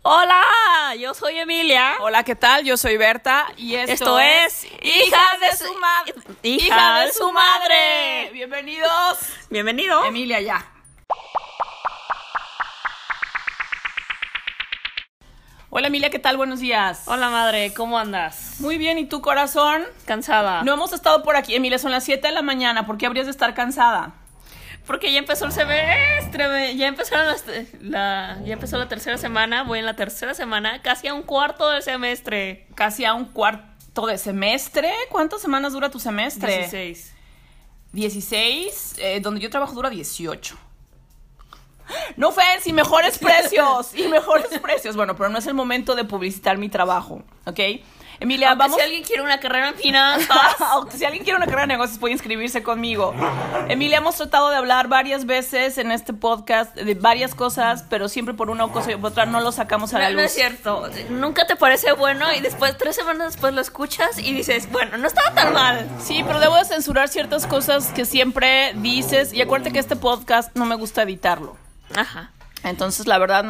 Hola, yo soy Emilia. Hola, ¿qué tal? Yo soy Berta y esto es Hija de su madre. Hija de su madre. Bienvenidos. Bienvenido. Emilia, ya. Hola, Emilia, ¿qué tal? Buenos días. Hola, madre, ¿cómo andas? Muy bien, ¿y tú, corazón? Cansada. No hemos estado por aquí, Emilia, son las 7 de la mañana. ¿Por qué habrías de estar cansada? Porque ya empezó el semestre, ya empezó la tercera semana, voy en la tercera semana, casi a un cuarto del semestre. Casi a un cuarto de semestre. ¿Cuántas semanas dura tu semestre? 16. 16, donde yo trabajo dura 18. No, Fens, y mejores precios, Bueno, pero no es el momento de publicitar mi trabajo, ¿ok? Emilia, Aunque vamos. si alguien quiere una carrera en finanzas. Si alguien quiere una carrera de negocios puede inscribirse conmigo. Emilia, hemos tratado de hablar varias veces en este podcast de varias cosas, pero siempre por una cosa y por otra no lo sacamos a la luz. No es cierto, nunca te parece bueno y después, 3 semanas después lo escuchas y dices, bueno, no estaba tan mal. Sí, pero debo de censurar ciertas cosas que siempre dices y acuérdate que este podcast no me gusta editarlo. Ajá. Entonces, la verdad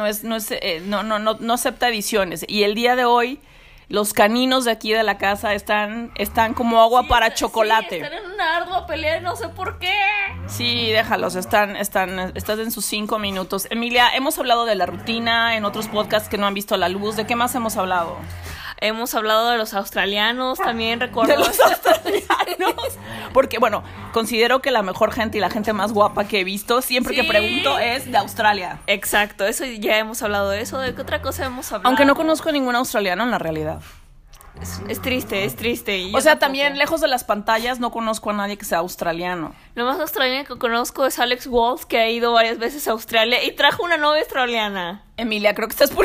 no acepta ediciones. Y el día de hoy los caninos de aquí de la casa están como agua para chocolate. Sí, están en una ardua pelea y no sé por qué. Sí, déjalos, están en sus 5 minutos. Emilia, hemos hablado de la rutina en otros podcasts que no han visto la luz. ¿De qué más hemos hablado? Hemos hablado de los australianos, también recuerdo. De los australianos. Porque, bueno, considero que la mejor gente y la gente más guapa que he visto, siempre que pregunto, es de Australia. Exacto, eso ya hemos hablado de eso. ¿De qué otra cosa hemos hablado? Aunque no conozco a ningún australiano en la realidad. Es triste. Y o sea, también lejos de las pantallas no conozco a nadie que sea australiano. Lo más australiano que conozco es Alex Wolff, que ha ido varias veces a Australia y trajo una novia australiana. Emilia, creo que estás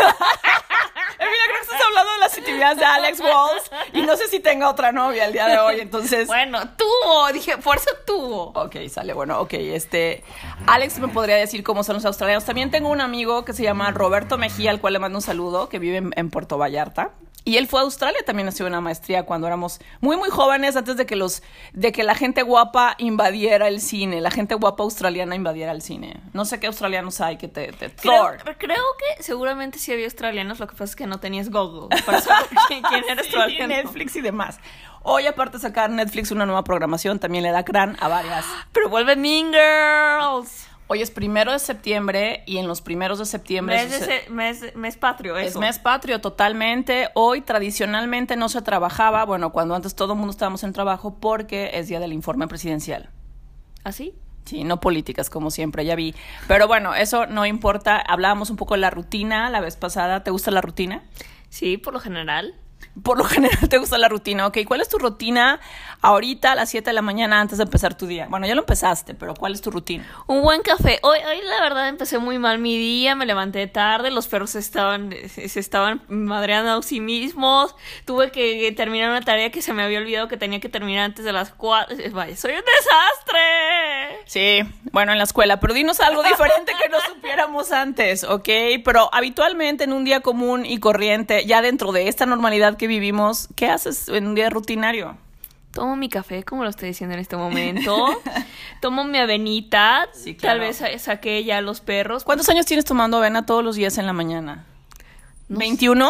hablando de las actividades de Alex Wolff y no sé si tenga otra novia el día de hoy, entonces... Bueno, por eso tuvo. Ok, sale, bueno, ok, Alex me podría decir cómo son los australianos. También tengo un amigo que se llama Roberto Mejía, al cual le mando un saludo, que vive en Puerto Vallarta. Y él fue a Australia, también nació una maestría cuando éramos muy, muy jóvenes, antes de que la gente guapa invadiera el cine, la gente guapa australiana invadiera el cine. No sé qué australianos hay que te creo que seguramente sí había australianos, lo que pasa es que no tenías Google para saber quién era australiano. Netflix y demás. Hoy, aparte de sacar Netflix una nueva programación, también le da crán a varias. Pero vuelve Mean Girls. Hoy es 1 de septiembre y en los 1 de septiembre... Mes patrio, eso. Es mes patrio, totalmente. Hoy tradicionalmente no se trabajaba, bueno, cuando antes todo el mundo estábamos en trabajo, porque es día del informe presidencial. ¿Ah, sí? Sí, no políticas, como siempre, ya vi. Pero bueno, eso no importa. Hablábamos un poco de la rutina la vez pasada. ¿Te gusta la rutina? Sí, por lo general. Por lo general te gusta la rutina, ok. ¿Cuál es tu rutina ahorita a las 7 de la mañana antes de empezar tu día? Bueno, ya lo empezaste, pero ¿cuál es tu rutina? Un buen café. Hoy la verdad empecé muy mal mi día, me levanté tarde, los perros se estaban madreando a sí mismos, tuve que terminar una tarea que se me había olvidado que tenía que terminar antes de las 4. Vaya, soy un desastre. Sí, bueno, en la escuela, pero dinos algo diferente que no supiéramos antes, ¿ok? Pero habitualmente en un día común y corriente, ya dentro de esta normalidad que vivimos, ¿qué haces en un día rutinario? Tomo mi café, como lo estoy diciendo en este momento. Tomo mi avenita. Sí, claro. Tal vez saqué ya los perros. ¿Cuántos años tienes tomando avena todos los días en la mañana? No ¿21?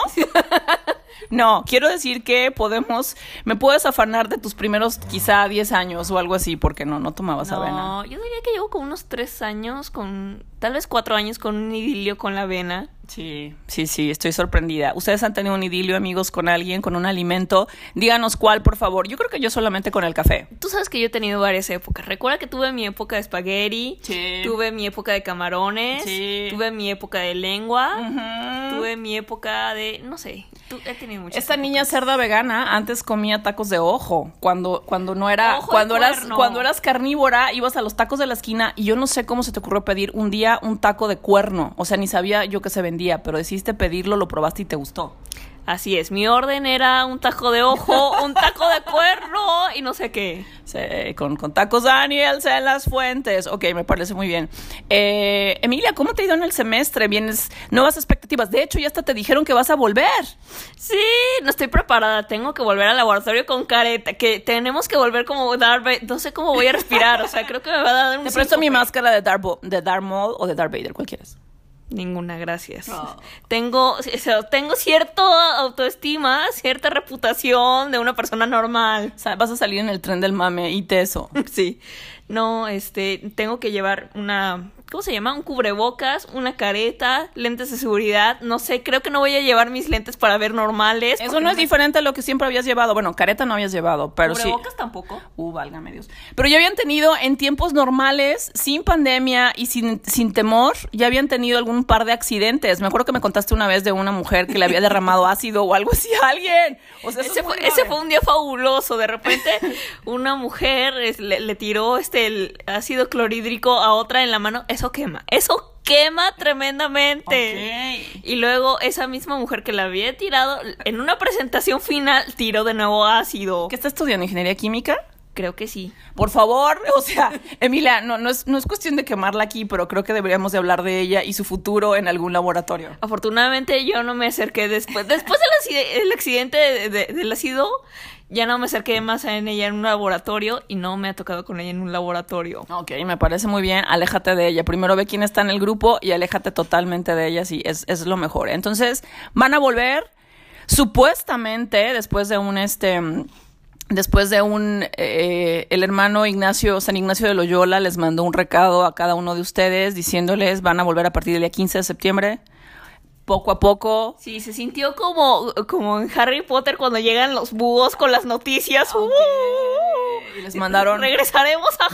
No, quiero decir que me puedes afanar de tus primeros quizá 10 años o algo así, porque no tomabas avena. No, yo diría que llevo como unos 3 años, tal vez 4 años con un idilio con la avena. Sí, estoy sorprendida. ¿Ustedes han tenido un idilio, amigos, con alguien, con un alimento? Díganos cuál, por favor. Yo creo que yo solamente con el café. Tú sabes que yo he tenido varias épocas. Recuerda que tuve mi época de espagueti, sí. Tuve mi época de camarones, sí. Tuve mi época de lengua, tuve mi época de... no sé, he tenido muchas Esta épocas. niña cerda vegana antes comía tacos de ojo. Cuando no era... Ojo cuando eras carnívora, ibas a los tacos de la esquina y yo no sé cómo se te ocurrió pedir un día un taco de cuerno. O sea, ni sabía yo que se vendía, pero decidiste pedirlo, lo probaste y te gustó. Así es, mi orden era un taco de ojo, un taco de cuerno y no sé qué. Sí, con tacos Daniels en las fuentes. Ok, me parece muy bien. Emilia, ¿cómo te ha ido en el semestre? ¿Vienes nuevas expectativas? De hecho, ya hasta te dijeron que vas a volver. Sí, no estoy preparada. Tengo que volver al laboratorio con careta. Que tenemos que volver como Darth Vader. No sé cómo voy a respirar. O sea, creo que me va a dar un... Te presto mi máscara de Darth Maul o de Darth Vader, ¿cuál quieres? Ninguna, gracias. Oh. Tengo cierta autoestima, cierta reputación de una persona normal. O sea, vas a salir en el tren del mame y eso. Sí. No, tengo que llevar ¿cómo se llama? Un cubrebocas, una careta, lentes de seguridad. No sé, creo que no voy a llevar mis lentes para ver normales. Eso no es diferente a lo que siempre habías llevado. Bueno, careta no habías llevado, pero sí. ¿Cubrebocas tampoco? Válgame Dios. Pero ya habían tenido en tiempos normales, sin pandemia y sin temor, ya habían tenido algún par de accidentes. Me acuerdo que me contaste una vez de una mujer que le había derramado ácido o algo así a alguien. O sea, ese fue un día fabuloso. De repente, una mujer le tiró el ácido clorhídrico a otra en la mano. Eso quema tremendamente. Okay. Y luego esa misma mujer que la había tirado, en una presentación final, tiró de nuevo ácido. ¿Qué está estudiando? ¿Ingeniería química? Creo que sí. Por favor, o sea, Emilia, no es cuestión de quemarla aquí, pero creo que deberíamos de hablar de ella y su futuro en algún laboratorio. Afortunadamente yo no me acerqué después del accidente del ácido, ya no me acerqué más en ella en un laboratorio y no me ha tocado con ella en un laboratorio. Ok, me parece muy bien, aléjate de ella. Primero ve quién está en el grupo y aléjate totalmente de ella, sí, es lo mejor. Entonces, van a volver, supuestamente, después de el hermano San Ignacio de Loyola les mandó un recado a cada uno de ustedes diciéndoles van a volver a partir del día 15 de septiembre, poco a poco. Sí, se sintió como en Harry Potter cuando llegan los búhos con las noticias. Okay. Y les mandaron... Regresaremos a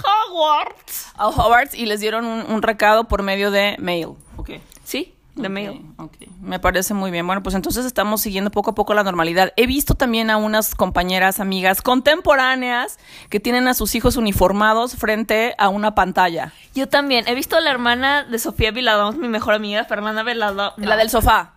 Hogwarts. Y les dieron un recado por medio de mail. Okay. Sí. De mail. Okay. Me parece muy bien. Bueno, pues entonces estamos siguiendo poco a poco la normalidad. He visto también a unas compañeras, amigas contemporáneas que tienen a sus hijos uniformados frente a una pantalla. Yo también. He visto a la hermana de Sofía Viladón, mi mejor amiga, Fernanda Viladón. La del sofá.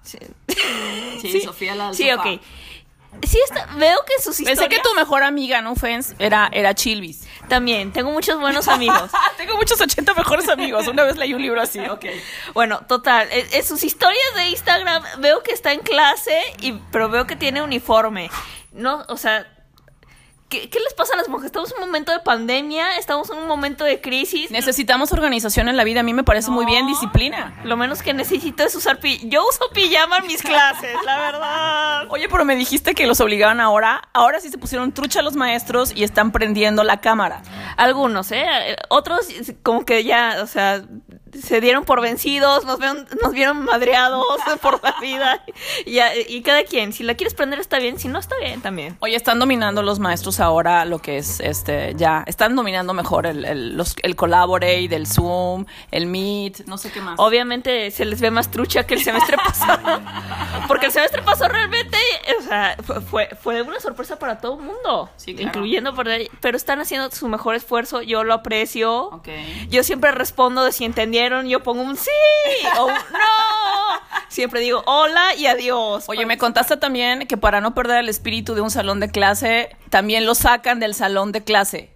Sí, Sofía la del sofá. Sí, ok. Sí, veo que sus historias... Pensé que tu mejor amiga, no offense, era Chilvis. También, tengo muchos buenos amigos. Tengo muchos 80 mejores amigos. Una vez leí un libro así, ok. Bueno, total, en sus historias de Instagram veo que está en clase, pero veo que tiene uniforme. No, o sea... ¿Qué les pasa a las mujeres? Estamos en un momento de pandemia, estamos en un momento de crisis. Necesitamos organización en la vida, a mí me parece muy bien, disciplina. Lo menos que necesito es usar yo uso pijama en mis clases, la verdad. Oye, pero me dijiste que los obligaban ahora sí se pusieron trucha los maestros y están prendiendo la cámara. Algunos, otros como que ya, o sea, se dieron por vencidos, nos vieron madreados por la vida. Y cada quien, si la quieres prender está bien, si no está bien también. Oye, están dominando los maestros ahora lo que es ya están dominando mejor el Collaborate, el Zoom, el Meet, no sé qué más. Obviamente se les ve más trucha que el semestre pasado. Porque el semestre pasado realmente, o sea, fue una sorpresa para todo el mundo, sí, claro. Incluyendo pero están haciendo su mejor esfuerzo, yo lo aprecio. Okay. Yo siempre respondo de si entendieron, yo pongo un sí o un no. Siempre digo hola y adiós. Oye, me contaste también que para no perder el espíritu de un salón de clase, también lo sacan del salón de clase.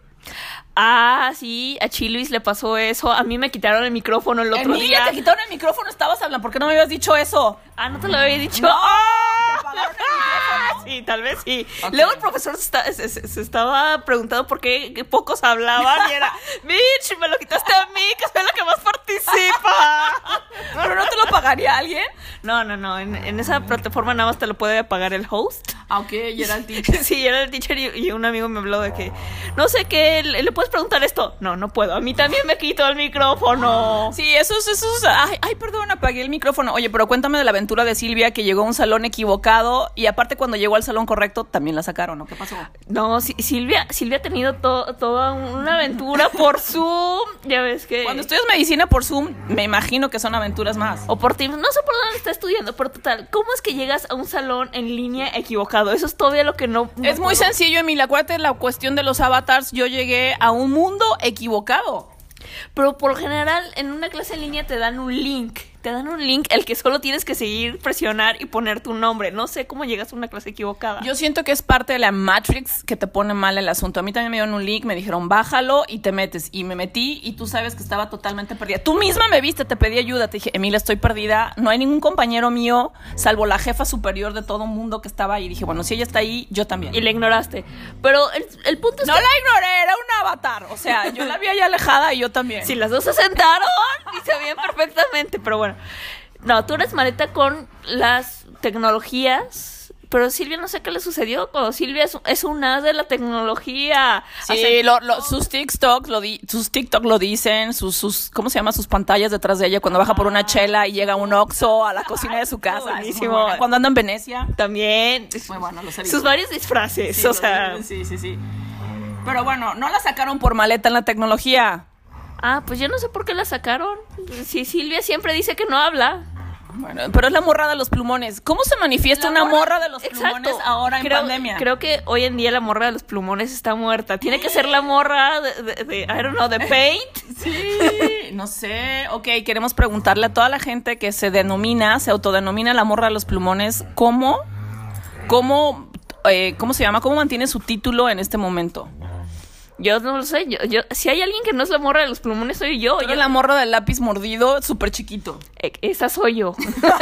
Ah, sí, a Chilvis le pasó eso. A mí me quitaron el micrófono el otro día. Te quitaron el micrófono, estabas hablando. ¿Por qué no me habías dicho eso? Ah, ¿no te lo había dicho? ¡No! ¿Te apagaron el micrófono? Sí, tal vez sí. Okay. Luego el profesor se estaba preguntando por qué pocos hablaban y era, bitch, me lo quitaste a mí, que soy la que más participa. ¿Pero no te lo pagaría alguien? No. En esa plataforma nada más te lo puede pagar el host. Ah, ok, y era el teacher. Sí, era el teacher y un amigo me habló de que, no sé qué, ¿le puedes preguntar esto? No puedo. A mí también me quitó el micrófono. Sí, eso es. Ay, perdón, apagué el micrófono. Oye, pero cuéntame de la aventura de Silvia, que llegó a un salón equivocado y aparte cuando llegó al salón correcto también la sacaron, ¿no? ¿Qué pasó? No, Silvia ha tenido toda una aventura por Zoom. Ya ves que... Cuando estudias medicina por Zoom, me imagino que son aventuras más. O por Teams. No sé por dónde está estudiando, pero total, ¿cómo es que llegas a un salón en línea equivocado? Eso es todavía lo que no es muy sencillo, Emilia. Acuérdate de la cuestión de los avatars. Yo llegué a un mundo equivocado. Pero por general, en una clase en línea te dan un link. El que solo tienes que seguir, presionar y poner tu nombre. No sé cómo llegas a una clase equivocada. Yo siento que es parte de la Matrix que te pone mal el asunto. A mí también me dieron un link, me dijeron bájalo y te metes. Y me metí y tú sabes que estaba totalmente perdida. Tú misma me viste, te pedí ayuda. Te dije, Emilia, estoy perdida. No hay ningún compañero mío, salvo la jefa superior de todo mundo que estaba ahí. Y dije, bueno, si ella está ahí, yo también. Y la ignoraste. Pero el punto es no que... No la ignoré, era un avatar. O sea, yo la vi ahí alejada y yo también. Sí, las dos se sentaron y se veían perfectamente. Pero bueno... No, tú eres maleta con las tecnologías. Pero Silvia no sé qué le sucedió. Cuando Silvia es un as de la tecnología. Sí, sus TikTok lo dicen, sus ¿cómo se llama? Sus pantallas detrás de ella cuando baja por una chela y llega un Oxxo a la cocina de su casa. Buenísimo. Cuando anda en Venecia. También. Muy bueno, los he visto. Sus varios disfraces, Sí, o sea. Sí. Pero bueno, no la sacaron por maleta en la tecnología. Ah, pues yo no sé por qué la sacaron. Si Silvia siempre dice que no habla. Bueno, pero es la morra de los plumones. ¿Cómo se manifiesta una morra de los plumones ahora en pandemia? Creo que hoy en día la morra de los plumones está muerta. Tiene que ser la morra de I don't know, de Paint. Sí, no sé. Ok, queremos preguntarle a toda la gente que se autodenomina la morra de los plumones, ¿cómo se llama? ¿Cómo mantiene su título en este momento? Yo no lo sé. Si hay alguien que no es la morra de los plumones, soy yo. Yo la morra del lápiz mordido, súper chiquito. Esa soy yo.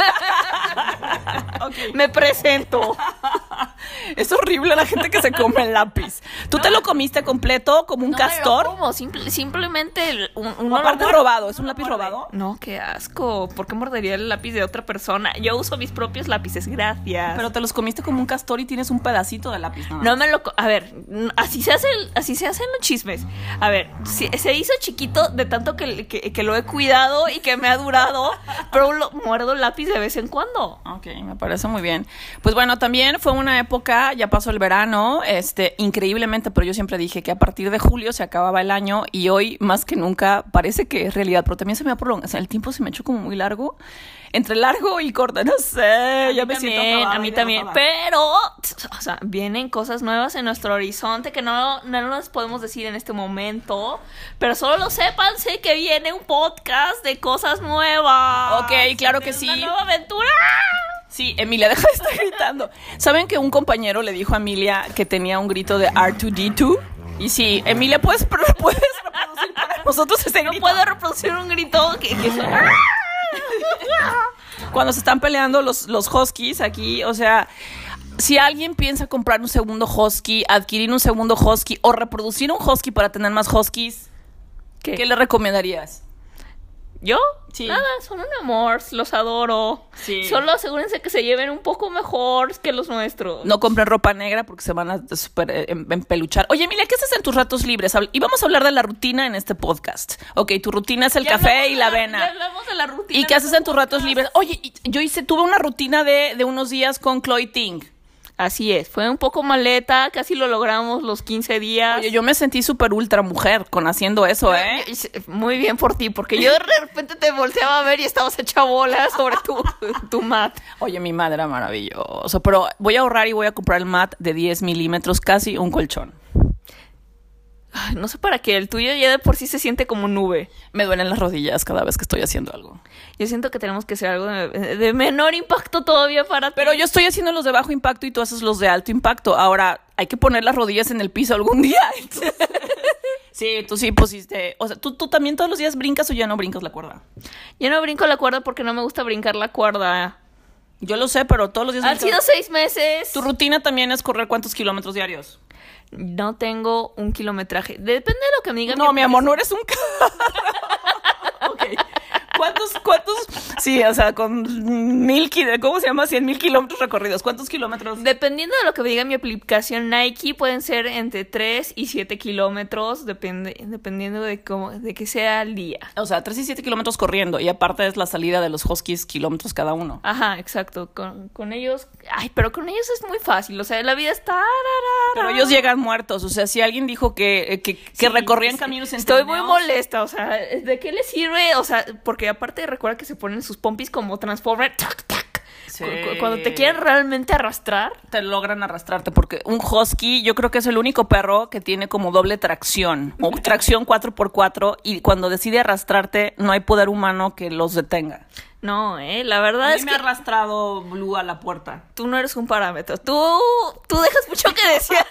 Okay. Me presento. Es horrible la gente que se come el lápiz. ¿Tú te lo comiste completo como un castor? No, simplemente aparte robado. ¿Es un lápiz robado? No, qué asco. ¿Por qué mordería el lápiz de otra persona? Yo uso mis propios lápices, gracias. Pero te los comiste como un castor y tienes un pedacito de lápiz. No me lo... A ver, así se hacen los chismes. A ver, se hizo chiquito de tanto que lo he cuidado y que me ha durado, pero muerdo el lápiz de vez en cuando. Ok, me parece muy bien. Pues bueno, también fue una época, ya pasó el verano, increíblemente, pero yo siempre dije que a partir de julio se acababa el año y hoy más que nunca parece que es realidad, pero también se me ha prolongado, o sea, el tiempo se me ha hecho como muy largo, entre largo y corto, no sé, ya me siento acabada. A mí también, pero, o sea, vienen cosas nuevas en nuestro horizonte que no nos podemos decir en este momento, pero solo lo sepan, sé que viene un podcast de cosas nuevas. Ok, claro que sí. Una nueva aventura. Sí, Emilia, deja de estar gritando. ¿Saben que un compañero le dijo a Emilia que tenía un grito de R2D2? Y sí, Emilia, ¿puedes reproducir para nosotros ese grito? No puedo reproducir un grito que suena... Cuando se están peleando los huskies aquí, o sea... Si alguien piensa comprar un segundo husky, adquirir un segundo husky o reproducir un husky para tener más huskies, ¿qué le recomendarías? ¿Yo? Sí. Nada, son un amor, los adoro. Sí. Solo asegúrense que se lleven un poco mejor que los nuestros. No compren ropa negra porque se van a super empeluchar. Oye, Emilia, ¿qué haces en tus ratos libres? Y vamos a hablar de la rutina en este podcast. Ok, tu rutina es el café y la avena. Ya hablamos de la rutina. ¿Y qué haces en tus ratos libres? Oye, tuve una rutina de unos días con Chloe Ting. Así es, fue un poco maleta, casi lo logramos los 15 días. Oye, yo me sentí súper ultra mujer con haciendo eso, ¿eh? Muy bien por ti, porque yo de repente te volteaba a ver y estabas hecha bola sobre tu mat. Oye, mi mat era maravilloso, pero voy a ahorrar y voy a comprar el mat de 10 milímetros, casi un colchón. Ay, no sé para qué, el tuyo ya de por sí se siente como nube. Me duelen las rodillas cada vez que estoy haciendo algo. Yo siento que tenemos que hacer algo de menor impacto todavía para ti. Pero yo estoy haciendo los de bajo impacto y tú haces los de alto impacto. Ahora, hay que poner las rodillas en el piso algún día. Sí, tú sí pusiste... O sea, ¿tú también todos los días brincas o ya no brincas la cuerda? Yo no brinco la cuerda porque no me gusta brincar la cuerda. Yo lo sé, pero todos los días... Han sido 6 meses. ¿Tu rutina también es correr cuántos kilómetros diarios? No tengo un kilometraje. Depende de lo que me digan. No, mi amor, no eres un... Ok. ¿Cuántos? Sí, o sea, con 100,000 kilómetros recorridos. ¿Cuántos kilómetros? Dependiendo de lo que me diga mi aplicación Nike, pueden ser entre 3 y 7 kilómetros, dependiendo de que sea el día. O sea, 3 y 7 kilómetros corriendo, y aparte es la salida de los huskies, kilómetros cada uno. Ajá, exacto. Con ellos... Ay, pero con ellos es muy fácil, o sea, la vida está... Pero ellos llegan muertos, o sea, si alguien dijo que sí, recorrían caminos en Estoy trineos... muy molesta, o sea, ¿de qué les sirve? O sea, porque aparte recuerda que se ponen sus pompis como Transformer, tac, tac. Sí. Cuando te quieren realmente arrastrar, te logran arrastrarte, porque un husky yo creo que es el único perro que tiene como doble tracción, o tracción 4x4, y cuando decide arrastrarte no hay poder humano que los detenga. No, la verdad es que... me ha arrastrado Blue a la puerta. Tú no eres un parámetro. Tú dejas mucho que desear.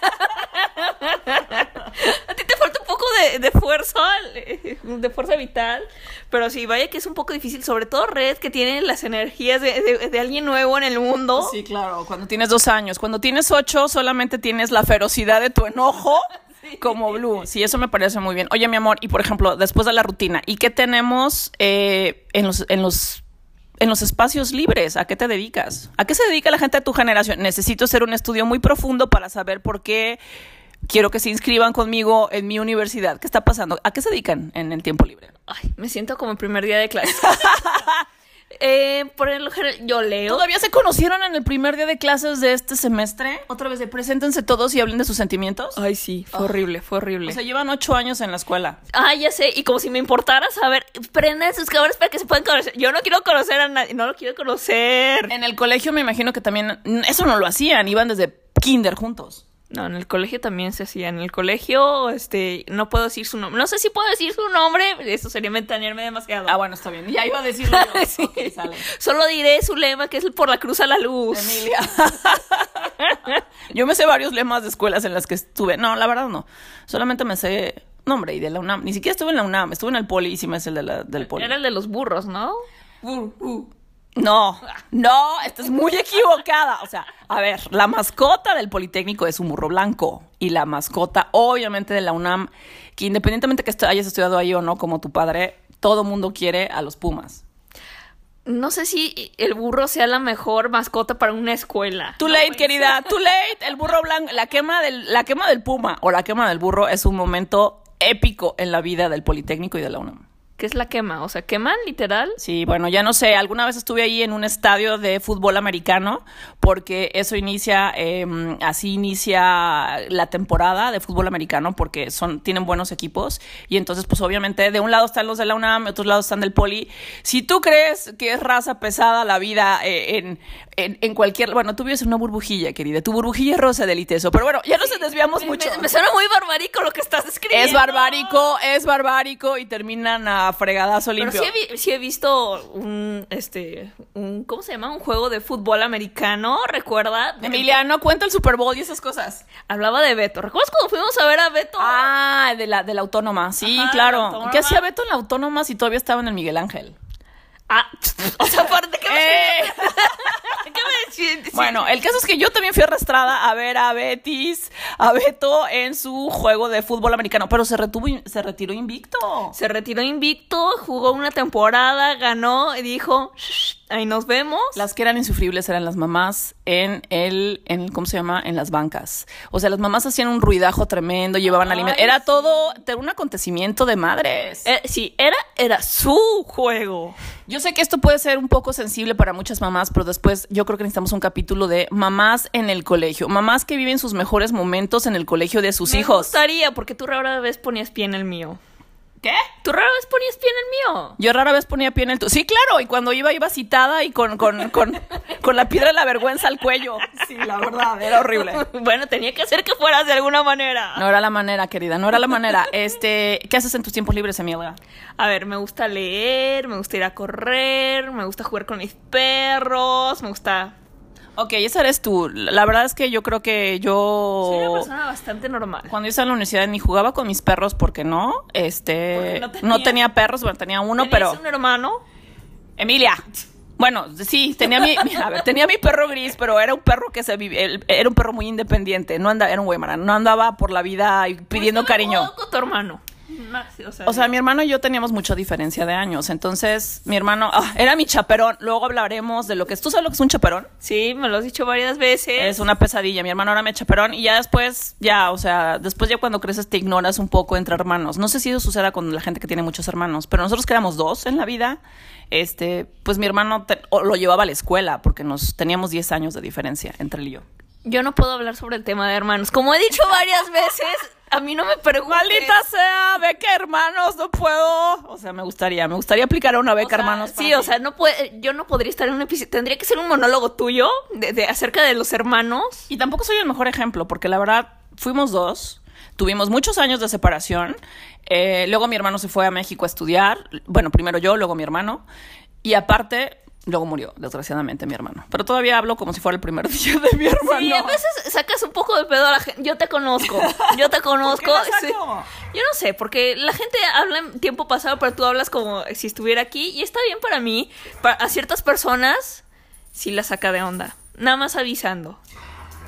A ti te falta un poco de fuerza vital. Pero sí, vaya que es un poco difícil. Sobre todo Red, que tiene las energías de alguien nuevo en el mundo. Sí, claro. Cuando tienes 2 años. Cuando tienes 8, solamente tienes la ferocidad de tu enojo. Sí. Como Blue. Sí, eso me parece muy bien. Oye, mi amor, y por ejemplo, después de la rutina, ¿y qué tenemos en los en los espacios libres. ¿A qué te dedicas? ¿A qué se dedica la gente de tu generación? Necesito hacer un estudio muy profundo para saber por qué quiero que se inscriban conmigo en mi universidad. ¿Qué está pasando? ¿A qué se dedican en el tiempo libre? Ay, me siento como el primer día de clase. Por el general, yo leo. ¿Todavía se conocieron en el primer día de clases de este semestre? Otra vez, preséntense todos y hablen de sus sentimientos. Ay, sí, fue horrible, fue horrible. O sea, llevan 8 años en la escuela. Ah, ya sé, y como si me importara saber, prendan sus cámaras para que se puedan conocer. Yo no quiero conocer a nadie, no lo quiero conocer. En el colegio me imagino que también, eso no lo hacían, iban desde kinder juntos. No, en el colegio también se hacía. En el colegio, no puedo decir su nombre. No sé si puedo decir su nombre, eso sería ventanearme demasiado. Ah, bueno, está bien. Ya iba a decirlo yo. Sí. Okay, sale. Solo diré su lema, que es por la cruz a la luz. Emilia. Yo me sé varios lemas de escuelas en las que estuve. No, la verdad no. Solamente me sé... No, hombre, y de la UNAM. Ni siquiera estuve en la UNAM. Estuve en el Poli y sí me sé el del Poli. Era el de los burros, ¿no? No, estás muy equivocada. O sea, a ver, la mascota del Politécnico es un burro blanco. Y la mascota, obviamente, de la UNAM, que independientemente que hayas estudiado ahí o no, como tu padre, todo mundo quiere a los Pumas. No sé si el burro sea la mejor mascota para una escuela. Too late, querida, too late. El burro blanco, la quema del puma o la quema del burro es un momento épico en la vida del Politécnico y de la UNAM. ¿Qué es la quema? O sea, ¿queman literal? Sí, bueno, ya no sé. Alguna vez estuve ahí en un estadio de fútbol americano porque eso así inicia la temporada de fútbol americano porque tienen buenos equipos y entonces pues obviamente de un lado están los de la UNAM, de otros lados están del Poli. Si tú crees que es raza pesada la vida en cualquier... Bueno, tú vives en una burbujilla, querida. Tu burbujilla es rosa del ITESO. Pero bueno, ya nos desviamos mucho. Me suena muy barbárico lo que estás escribiendo. Es barbárico y terminan a fregadazo limpio. Pero sí he visto un ¿cómo se llama? Un juego de fútbol americano, ¿recuerda? Emilia, no cuenta el Super Bowl y esas cosas. Hablaba de Beto. ¿Recuerdas cuando fuimos a ver a Beto? Ah, de la Autónoma. Sí, ajá, claro. Autónoma. ¿Qué hacía Beto en la Autónoma si todavía estaba en el Miguel Ángel? Ah, o sea, aparte, ¿qué me decís? Bueno, el caso es que yo también fui arrastrada a ver a Beto en su juego de fútbol americano, pero se retiró invicto. Se retiró invicto, jugó una temporada, ganó y dijo, ahí nos vemos. Las que eran insufribles eran las mamás ¿cómo se llama? En las bancas. O sea, las mamás hacían un ruidajo tremendo, llevaban alimentos. Era todo un acontecimiento de madres. Sí, era su juego. Yo sé que esto puede ser un poco sensible para muchas mamás, pero después yo creo que necesitamos un capítulo de mamás en el colegio. Mamás que viven sus mejores momentos en el colegio de sus hijos. Me gustaría, porque tú rara vez ponías pie en el mío. ¿Qué? ¿Tú rara vez ponías pie en el mío? Yo rara vez ponía pie en el tuyo. Sí, claro, y cuando iba citada y con la piedra de la vergüenza al cuello. Sí, la verdad, era horrible. Bueno, tenía que hacer que fueras de alguna manera. No era la manera, querida, no era la manera. ¿Qué haces en tus tiempos libres, Emilia? A ver, me gusta leer, me gusta ir a correr, me gusta jugar con mis perros, me gusta... Ok, esa eres tú. La verdad es que yo creo que soy una persona bastante normal. Cuando yo estaba en la universidad ni jugaba con mis perros porque no. No tenía perros, bueno, tenía uno, pero... ¿Tenías un hermano? Emilia. Bueno, sí, tenía mi perro gris, pero era un perro era un perro muy independiente. Era un güey, no andaba por la vida pidiendo cariño. Con tu hermano. O sea, mi hermano y yo teníamos mucha diferencia de años. Entonces, mi hermano era mi chaperón. Luego hablaremos de lo que es. ¿Tú sabes lo que es un chaperón? Sí, me lo has dicho varias veces. Es una pesadilla. Mi hermano era mi chaperón. Y ya después cuando creces te ignoras un poco entre hermanos. No sé si eso suceda con la gente que tiene muchos hermanos, pero nosotros que éramos 2 en la vida, pues mi hermano lo llevaba a la escuela porque teníamos 10 años de diferencia entre él y yo. Yo no puedo hablar sobre el tema de hermanos. Como he dicho varias veces, a mí no me preguntes. Maldita sea, beca hermanos, no puedo. O sea, me gustaría aplicar a una beca hermanos. Sí, o sea, yo no podría estar en un episodio. Tendría que ser un monólogo tuyo acerca de los hermanos. Y tampoco soy el mejor ejemplo, porque la verdad, fuimos 2. Tuvimos muchos años de separación. Luego mi hermano se fue a México a estudiar. Bueno, primero yo, luego mi hermano. Y aparte... Luego murió, desgraciadamente, mi hermano. Pero todavía hablo como si fuera el primer día de mi hermano. Sí, a veces sacas un poco de pedo a la gente. Yo te conozco. ¿Por qué la saco? Sí. Yo no sé, porque la gente habla en tiempo pasado, pero tú hablas como si estuviera aquí. Y está bien para mí. A ciertas personas sí la saca de onda. Nada más avisando.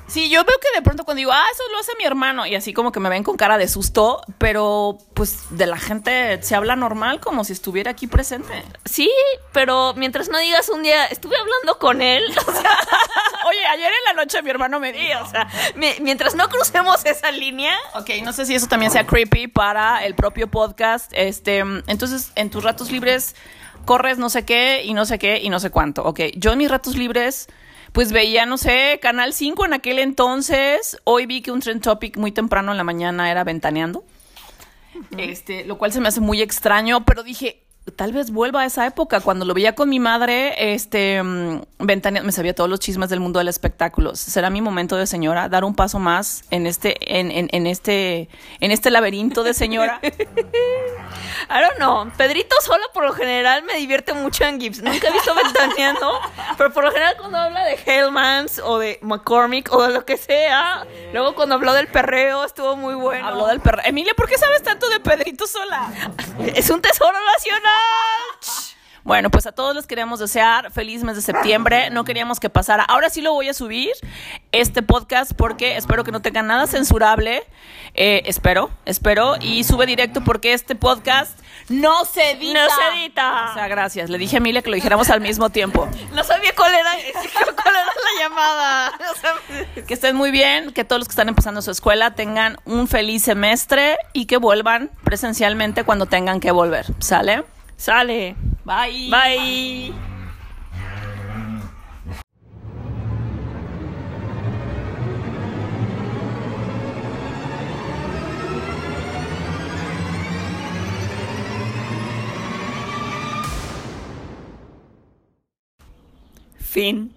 Sí, yo veo que de pronto cuando digo, eso lo hace mi hermano, y así como que me ven con cara de susto, pero pues de la gente se habla normal como si estuviera aquí presente. Sí, pero mientras no digas un día, estuve hablando con él, o sea, Oye, ayer en la noche mi hermano me dijo, o sea, mientras no crucemos esa línea. Ok, no sé si eso también sea creepy para el propio podcast. Entonces, en tus ratos libres corres no sé qué y no sé qué y no sé cuánto. Ok, yo en mis ratos libres pues veía, no sé, Canal 5 en aquel entonces. Hoy vi que un trend topic muy temprano en la mañana era Ventaneando. Lo cual se me hace muy extraño, pero dije, tal vez vuelva a esa época. Cuando lo veía con mi madre, Ventaneando, me sabía todos los chismes del mundo del espectáculo. Será mi momento de señora, dar un paso más en este laberinto de señora. I don't know. Pedrito Sola por lo general me divierte mucho en Gibbs. Nunca he visto Ventaneando, pero por lo general cuando habla de Hellmans o de McCormick o de lo que sea. Luego cuando habló del perreo estuvo muy bueno. Habló del perreo. Emilia, ¿por qué sabes tanto de Pedrito Sola? Es un tesoro nacional. Bueno, pues a todos les queremos desear feliz mes de septiembre. No queríamos que pasara. Ahora sí lo voy a subir, este podcast, porque espero que no tenga nada censurable. Espero. Y sube directo porque este podcast no se edita. No se edita. O sea, gracias. Le dije a Emilia que lo dijéramos al mismo tiempo. No sabía cuál era la llamada. O sea, Que estén muy bien, que todos los que están empezando su escuela tengan un feliz semestre y que vuelvan presencialmente cuando tengan que volver. ¿Sale? Sale. Bye. Bye. Fin.